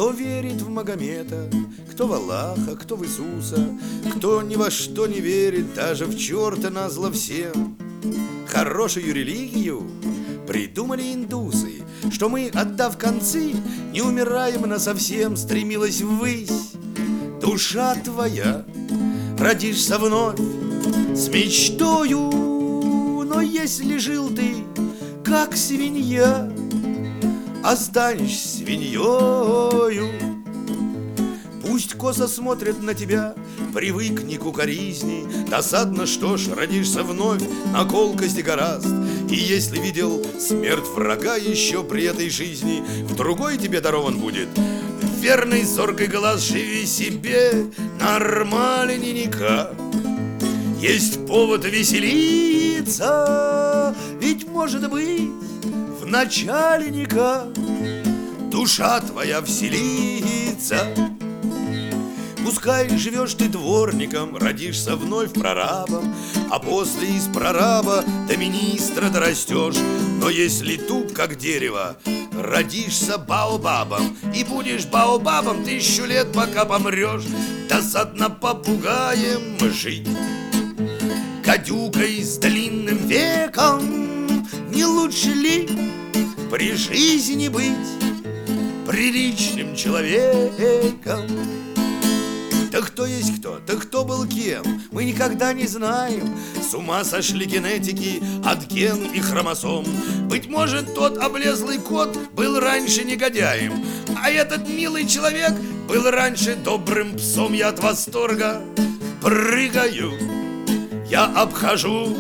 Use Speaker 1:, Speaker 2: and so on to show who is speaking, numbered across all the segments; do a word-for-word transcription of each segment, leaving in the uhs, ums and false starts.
Speaker 1: Кто верит в Магомета, кто в Аллаха, кто в Иисуса, кто ни во что не верит, даже в черта назло всем. Хорошую религию придумали индусы, что мы, отдав концы, не умираем насовсем, стремилась ввысь. Душа твоя, родишься вновь с мечтою, но если жил ты, как свинья, останешься свиньёю. Пусть косо смотрят на тебя, привыкни к укоризни. Досадно, что ж, родишься вновь, на колкости гораст. И если видел смерть врага еще при этой жизни, в другой тебе дарован будет верный зоркий глаз. Живи себе нормальненько, есть повод веселиться, ведь, может быть, в начальника душа твоя вселится. Пускай живешь ты дворником, родишься вновь прорабом, а после из прораба до министра дорастешь. Но если туп, как дерево, родишься баобабом, и будешь баобабом тысячу лет, пока помрешь. Досадно попугаем жить, гадюкой с длинным веком. Не лучше ли при жизни быть приличным человеком? Да кто есть кто, да кто был кем, мы никогда не знаем. С ума сошли генетики от ген и хромосом. Быть может, тот облезлый кот был раньше негодяем, а этот милый человек был раньше добрым псом. Я от восторга прыгаю, я обхожу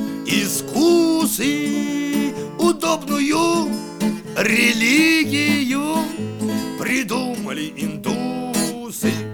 Speaker 1: искусы, удобную религию придумали индусы.